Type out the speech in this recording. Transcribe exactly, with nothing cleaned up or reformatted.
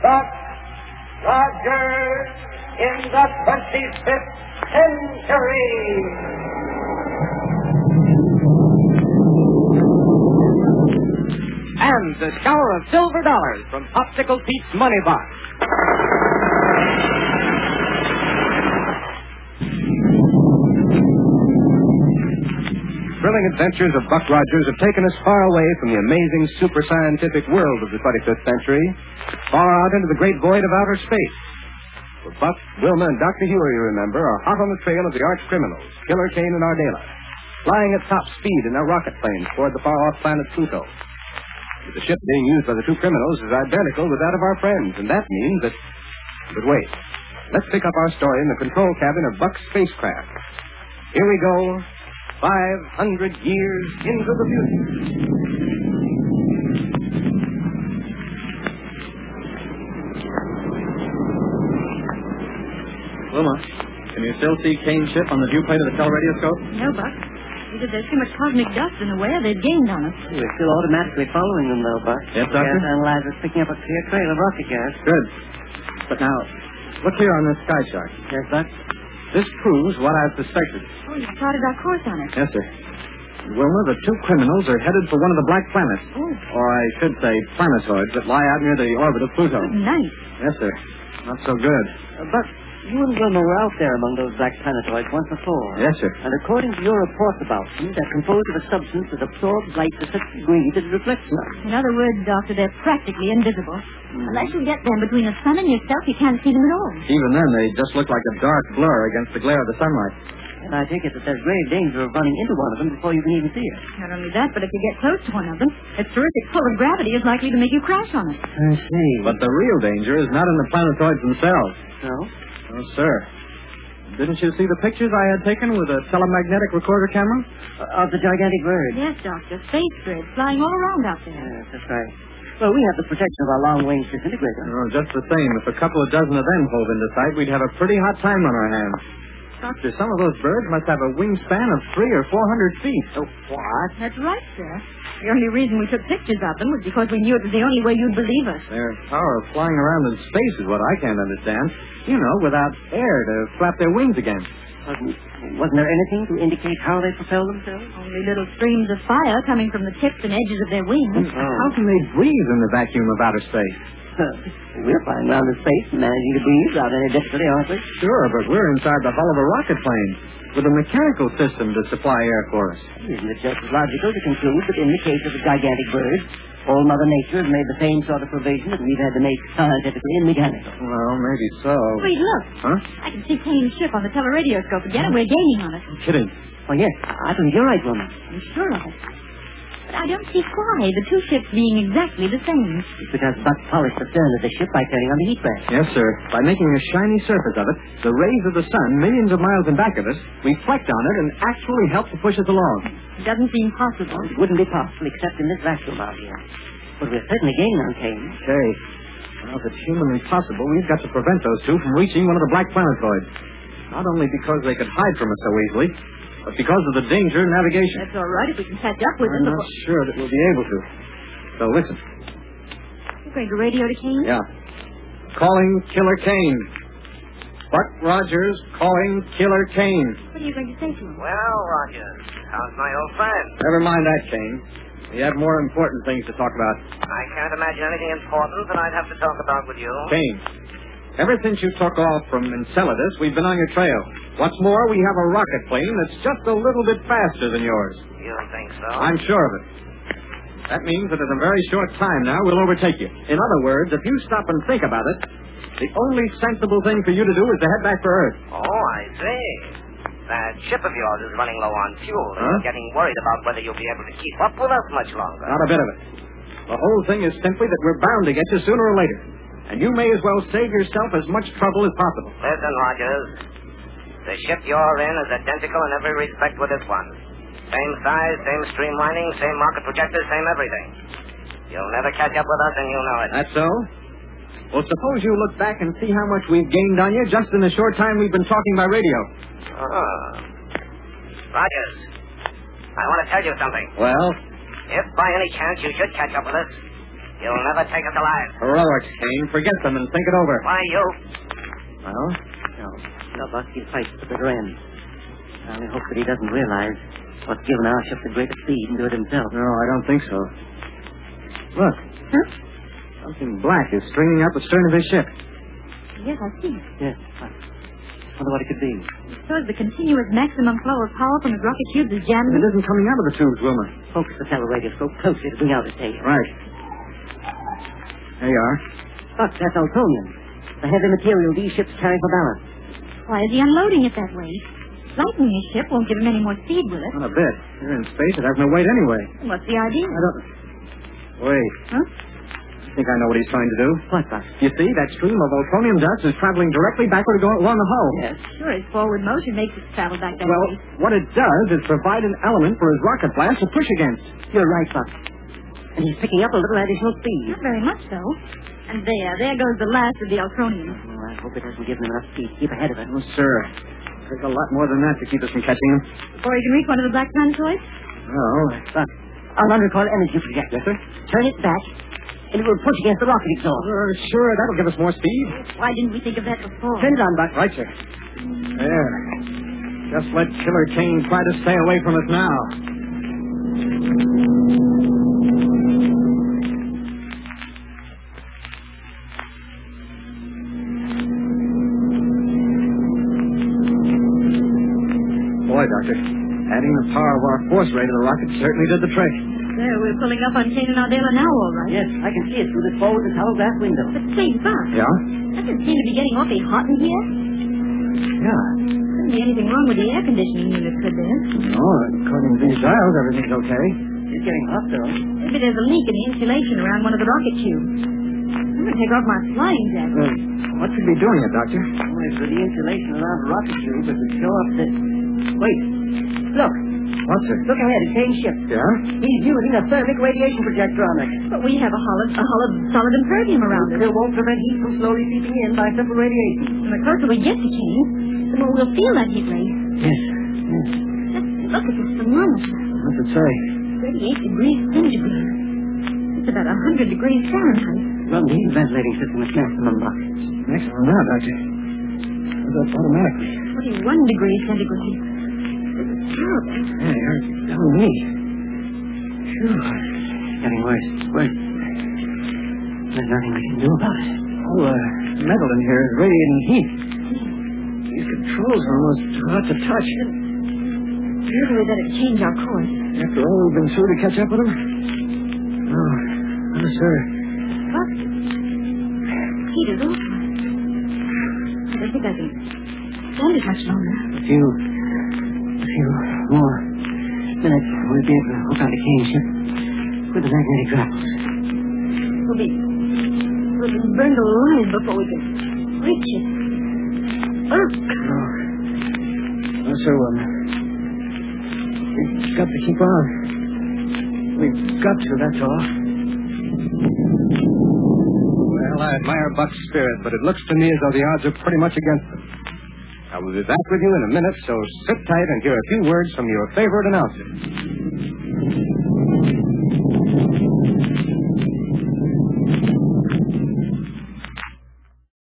Buck Rogers in the twenty-fifth century. And the shower of silver dollars from Popsicle Pete's Money Box. Thrilling adventures of Buck Rogers have taken us far away from the amazing super scientific world of the twenty-fifth century, far out into the great void of outer space. For Buck, Wilma, and Doctor Huey, you remember, are hot on the trail of the arch criminals, Killer Kane and Ardela, flying at top speed in their rocket planes toward the far-off planet Pluto. The ship being used by the two criminals is identical with that of our friends, and that means that... But wait. Let's pick up our story in the control cabin of Buck's spacecraft. Here we go. Five hundred years into the future. Wilma, can you still see Kane's ship on the viewplate of the teleradioscope? No, Buck. Because there's too much cosmic dust in the way, they've gained on us. We're still automatically following them, though, Buck. Yes, Doctor? Gas analyzer's picking up a clear trail of rocket gas. Good. But now, look here on this sky chart. Yes, Buck? This proves what I've suspected. Oh, you've plotted our course on it. Yes, sir. Wilma, the two criminals are headed for one of the black planets. Oh. Or I should say planetoids that lie out near the orbit of Pluto. Good night. Yes, sir. Not so good. Uh, Buck, you and Wilma were out there among those black planetoids once before. Yes, sir. And according to your reports about them, they're composed of a substance that absorbs light to such a degree that it reflects light. In other words, Doctor, they're practically invisible. Mm. Unless you get them between the sun and yourself, you can't see them at all. Even then, they just look like a dark blur against the glare of the sunlight. And I take it that there's grave danger of running into one of them before you can even see it. Not only that, but if you get close to one of them, its terrific pull of gravity is likely to make you crash on it. I see. But the real danger is not in the planetoids themselves. No? No, sir. Didn't you see the pictures I had taken with a telemagnetic recorder camera? Uh, of the gigantic bird. Yes, Doctor. Space birds flying all around out there. Yes, that's right. Well, we have the protection of our long-range disintegrator. Oh, just the same. If a couple of dozen of them hove into sight, we'd have a pretty hot time on our hands. Doctor, some of those birds must have a wingspan of three or four hundred feet. Oh, what? That's right, sir. The only reason we took pictures of them was because we knew it was the only way you'd believe us. Their power of flying around in space is what I can't understand. You know, without air to flap their wings against. Wasn't, wasn't there anything to indicate how they propel themselves? Only little streams of fire coming from the tips and edges of their wings. Oh. How can they breathe in the vacuum of outer space? We're flying around in space and managing to breathe without any difficulty, aren't we? Sure, but we're inside the hull of a rocket plane with a mechanical system to supply air for us. Isn't it just as logical to conclude that in the case of the gigantic bird, all Mother Nature has made the same sort of provision that we've had to make scientifically and mechanically? Well, maybe so. Wait, look. Huh? I can see Kane's ship on the teleradioscope again, and we're gaining on it. I'm kidding. Oh, yes. I think you're right, woman. I'm sure of it. But I don't see why, the two ships being exactly the same. It's because Buck polished the stern of the ship by turning on the heat press. Yes, sir. By making a shiny surface of it, the rays of the sun, millions of miles in back of us, reflect on it and actually help to push us along. It doesn't seem possible. It wouldn't be possible except in this vacuum out here. But we're certainly gaining on Kane. Okay. Well, if it's humanly possible, we've got to prevent those two from reaching one of the black planetoids. Not only because they could hide from us so easily, but because of the danger in navigation. That's all right if we can catch up with I'm them. not Before... sure that we'll be able to. So listen. You're going to radio to Kane? Yeah. Calling Killer Kane. Buck Rogers calling Killer Kane. What are you going to say to him? Well, Rogers, how's my old friend? Never mind that, Kane. We have more important things to talk about. I can't imagine anything important that I'd have to talk about with you. Kane, ever since you took off from Enceladus, we've been on your trail. What's more, we have a rocket plane that's just a little bit faster than yours. You think so? I'm sure of it. That means that in a very short time now, we'll overtake you. In other words, if you stop and think about it, the only sensible thing for you to do is to head back for Earth. Oh, I see. That ship of yours is running low on fuel. Huh? And you're getting worried about whether you'll be able to keep up with us much longer. Not a bit of it. The whole thing is simply that we're bound to get you sooner or later. And you may as well save yourself as much trouble as possible. Listen, Rogers. The ship you're in is identical in every respect with this one. Same size, same streamlining, same market projectors, same everything. You'll never catch up with us, and you know it. That's so? Well, suppose you look back and see how much we've gained on you just in the short time we've been talking by radio. Ah. Rogers, I want to tell you something. Well? If by any chance you should catch up with us, You'll never take us alive. Heroics, Kane. Forget them and think it over. Why, you? Well, no. No, Buck, he'll fight to the bitter end. I only hope that he doesn't realize what's given our ship the greatest speed and do it himself. No, I don't think so. Look. Huh? Something black is stringing out the stern of his ship. Yes, I see. Yes. I wonder what it could be. So is the continuous maximum flow of power from his rocket tubes is jamming. It isn't coming out of the tubes, Wilma. Focus the teleradioscope closely to bring out his tape. Right. There you are. Buck, that's ultronium. The heavy material these ships carry for balance. Why is he unloading it that way? Lightening his ship won't give him any more speed with it. Not a bit. You're in space. It has no weight anyway. What's the idea? I don't... Wait. Huh? I think I know what he's trying to do. What, Buck? You see, that stream of ultronium dust is traveling directly backward along the hull. Yes. Sure, his forward motion makes it travel back that Well, way. what it does is provide an element for his rocket blast to push against. You're right, Buck. And he's picking up a little additional speed. Not very much, though. And there, there goes the last of the ultronium. Oh, I hope it hasn't given him enough speed to keep ahead of it. Oh, sir. There's a lot more than that to keep us from catching him. Before he can reach one of the black planetoids? Oh, Buck, I'll undercoil energy projector. yes, sir? Turn it back, and it will push against the rocket exhaust. Uh, sure, that'll give us more speed. Why didn't we think of that before? Turn it on, Buck. Right, sir. There. Just let Killer Kane try to stay away from us now. Boy, Doctor, adding the power of our force ray to the rocket certainly did the trick. There, we're pulling up on Kane and Ardella now, all right. Yes, I can see it through this forward and hollow glass window. But say, Buck, Yeah? doesn't seem to be getting awfully hot in here. Yeah. Couldn't be anything wrong with the air conditioning unit, could there? No, according to these dials, everything's okay. It's getting hot, though. Maybe there's a leak in the insulation around one of the rocket tubes. I'm going to take off my flying jacket. Uh, what could be doing it, Doctor? Only for the insulation around the rocket tube, it would show up that... Wait. Look. What, sir? Look ahead at Kane's ship. Yeah? He's using a thermic radiation projector on it. But we have a hollow, a hollow solid impervium around it. It won't prevent heat from slowly seeping in by simple radiation. And the closer we get to Kane, the more we'll feel that heat ray. Yes. Yes. Just look at this thermometer. What's it say? thirty-eight degrees centigrade. It's about one hundred degrees Fahrenheit. Run the heat ventilating system at maximum, Buck. Maximum now, Doctor. It's up automatically. forty-one degrees centigrade. This is terrible. Yeah, you're telling me. Phew. It's getting worse. Worse. There's nothing we can do about it. All the metal in here is radiating heat. These controls are almost too hot to touch. Maybe we better change our course. After all we've been through to catch up with them? No. No, sir. What? Heat is awful. I don't think I can stand it much longer. A few... A few more minutes, we'll be able to hook onto Kane's ship with the magnetic grapples. We'll be... We'll be burned alive before we can reach it. Oh! No. No, sir, Wilma. We've got to keep on. We've got to, that's all. Well, I admire Buck's spirit, but it looks to me as though the odds are pretty much against him. I will be back with you in a minute, so sit tight and hear a few words from your favorite announcer.